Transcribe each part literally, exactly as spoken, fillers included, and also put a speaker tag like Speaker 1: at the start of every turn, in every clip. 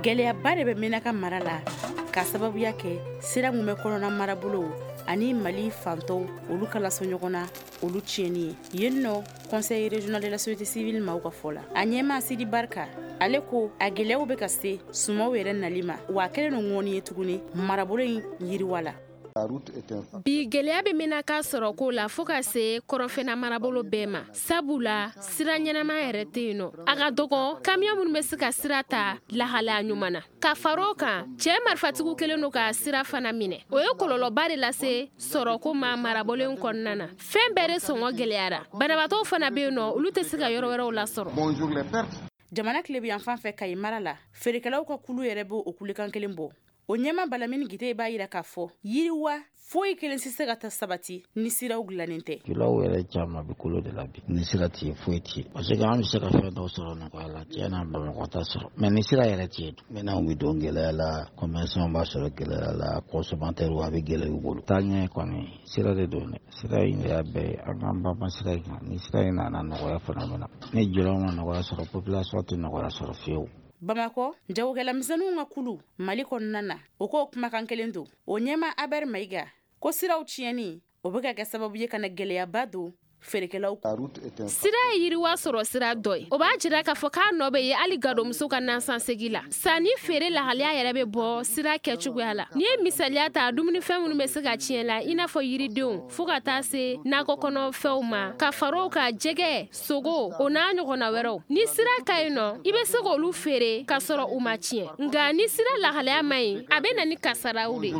Speaker 1: Gɛlɛyaba de bɛ Menaka mara la ka sababuya kɛ sira mun bɛ kɔnɔna marabolo ani Mali fantɔw olu kala so ɲɔgɔn na olu tiɲɛni ye yen nɔ Conseil régional de la société civile ma ka fɔ la a ɲɛma Sidi Barka ale ko a gɛlɛyaw bɛ ka se sumaw yɛrɛ nali ma wa kɛlen no ŋɔni ye tuguni marabolo in yiriwala.
Speaker 2: Bi gɛlɛya bɛ Menaka sɔrɔ ko la fo ka se kɔrɔfɛna marabolo bɛɛ ma sabula sira ɲɛnama yɛrɛ tɛ yen nɔ a ka dɔgɔ kamiyon minnu bɛ se ka sira ta lahalaya ɲuman na ka far'o kan cɛ marifatigiw kelen do ka sira fana minɛ o ye kɔlɔlɔba de lase sɔrɔko ma marabolo in kɔnɔna na fɛn bɛɛ de sɔngɔ gɛlɛyara banabaatɔw fana bɛ yen nɔ olu tɛ se ka yɔrɔ wɛrɛw lasɔrɔ.
Speaker 1: Jamana tile bɛ yan fan fɛ Kayi mara la feerekɛlaw ka kulu yɛrɛ b'o o kulekan kelen bɔ o ɲɛma Balamini Gite b'a yira k'a fɔ yiriwa foyi kelen si se ka ta sabati ni siraw dilannen tɛ.
Speaker 3: Julaw yɛrɛ caman bɛ kolo de la bi ni sira tɛ yen foyi tɛ yen parce que an bɛ se ka fɛn dɔw sɔrɔ nɔgɔya la tiɲɛ na Bamakɔ ta sɔrɔ mais ni sira yɛrɛ tɛ yen maintenant u bɛ don gɛlɛya la commerçants b'a sɔrɔ gɛlɛya la consommateurs a bɛ gɛlɛya u bolo taaɲɛ kɔni sira de don dɛ sira in de y'a bɛɛ ye an k'an banban sira in kan ni sira in nana nɔgɔya fana bɛ na ni julaw ma nɔgɔya sɔrɔ population tɛ nɔgɔya sɔrɔ fiyewu.
Speaker 1: Bamakɔ jagokɛlamisɛnninw ka kulu Mali kɔnɔna na o ko kumakan kelen don o ɲɛma Aber Mayiga ko siraw tiɲɛni o bɛ ka kɛ sababu ye ka na gɛlɛyaba don feerekɛlaw.
Speaker 2: Sira ye yiriwa sɔrɔ sira dɔ ye o b'a jira k'a fɔ k'a nɔ bɛ ye hali gadonmuso ka nasansegi la sanni feere lahalaya yɛrɛ bɛ bɔ sira kɛcogoya la n'i ye misaliya ta dumunifɛn minnu bɛ se ka tiɲɛ la i n'a fɔ yiridenw fo ka taa se nakɔ kɔnɔfɛnw ma ka far'o ka jɛgɛ sogo o n'a ɲɔgɔnna wɛrɛw ni sira ka ɲi nɔ i bɛ se k'olu feere ka sɔrɔ u ma tiɲɛ nka ni sira lahalaya ma ɲi a bɛ na ni kasaraw de.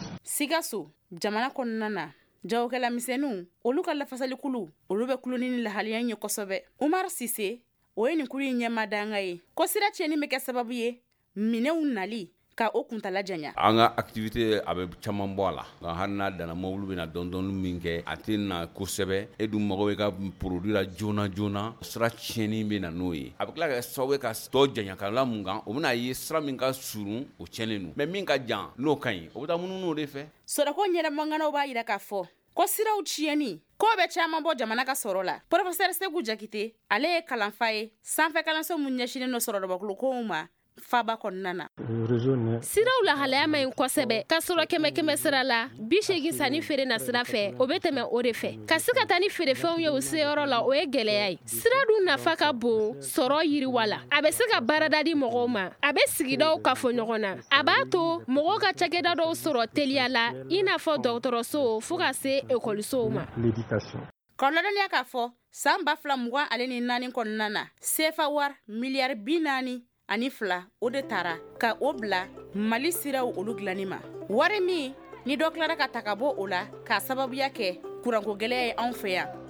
Speaker 1: Sikaso jamana kɔnɔna na jagokɛlamisɛnninw olu ka lafasali kulu olu bɛ kuloni ni lahaliya ye kosɛbɛ. Umar Sise o ye nin kulu in ɲɛma danga ye ko sira tiɲɛni bɛ kɛ sababu ye minɛnw nali ka o kuntala janya.
Speaker 4: An ka activité a bɛ caman bɔ a la nka hali n'a danna mobile bɛ na dɔndɔni min kɛ a tɛ na kosɛbɛ e dun mago bɛ ka produit la joona joona sira tiɲɛni bɛ na n'o ye a bɛ tila ka kɛ sababu ye ka tɔ janya ka la mun kan o bɛna ye sira min ka surun o tiɲɛnen don mais min ka jan n'o ka ɲi o bɛ taa munumunu o de fɛ.
Speaker 1: Sɔrɔko ɲɛnamanganaw b'a yira k'a fɔ ko siraw tiɲɛni ko bɛ caman bɔ jamana ka sɔrɔ la. Professeur Segu Jakite ale ye kalanfa ye sanfɛ kalanso mun ɲɛsinnen do sɔrɔdɔbɔkolo kow ma faba kɔnɔna na.
Speaker 2: Siraw lahalaya ma ɲi kosɛbɛ ka sɔrɔ kɛmɛ kɛmɛ sira la bi seegin sanni feere na sira fɛ o bɛ tɛmɛ o de fɛ ka se ka taa ni feerefɛnw ye o seyɔrɔ la o ye gɛlɛya ye. Sira dun nafa ka bon sɔrɔ yiriwa la a bɛ se ka baarada di mɔgɔw ma a bɛ sigidaw kafo ɲɔgɔn na a b'a to mɔgɔw ka cakɛda dɔw sɔrɔ teliya la i n'a fɔ dɔgɔtɔrɔso fo ka se ekɔlisow ma.
Speaker 1: Kɔlɔlɔniya k'a fɔ san ba fila mugan ale ni naani kɔnɔna na sefa wari miliyari bi naani ani fila o de taara ka o bila Mali siraw olu dilanni ma wari min ni dɔ tilara ka ta ka bɔ o la k'a sababuya kɛ kuranko gɛlɛya ye anw fɛ yan